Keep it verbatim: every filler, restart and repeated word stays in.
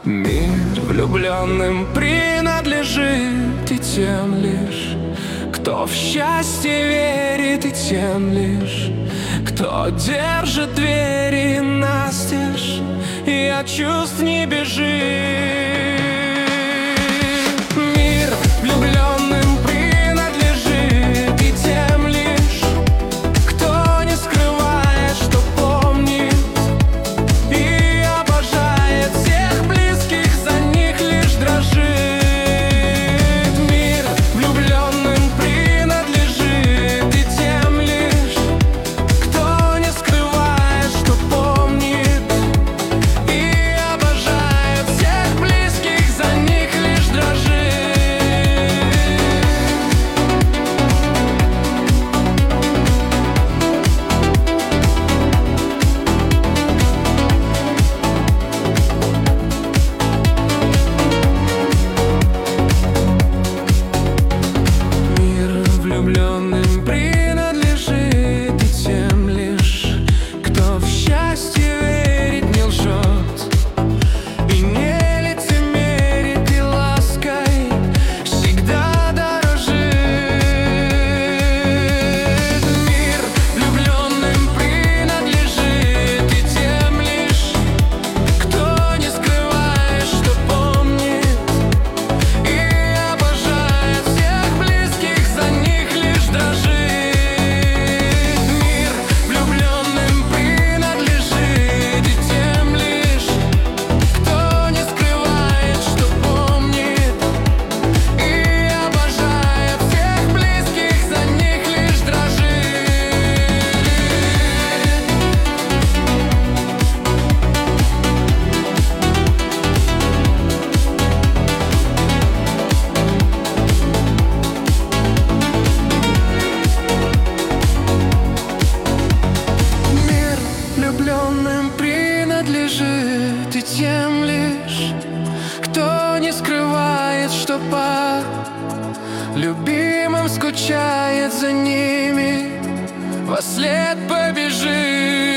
Мир влюбленным принадлежит и тем лишь, кто в счастье верит, и тем лишь, кто держит двери настежь и от чувств не бежит. Мир влюбленным принадлежит и тем лишь, кто не скрывает, что помнит и обожает всех близких, за них лишь дрожит. Мир влюбленным принадлежит и тем лишь, кто не скрывает, что помнит и обожает всех близких, за них лишь дрожит. Мир влюбленным принадлежит и тем лишь, кто в счастье верит, не лжет и не лицемерит, и лаской всегда дорожит. Мир влюбленным принадлежит и тем лишь, кто не скрывает, что помнит и обожает всех близких, за них лишь дрожит. Мир влюбленным принадлежит и тем лишь, кто не скрывает, что помнит и обожает всех близких, за них лишь дрожит. Мир влюбленным принадлежит и тем лишь, кто не скрывает, что по любимым скучает, за ними во след побежит.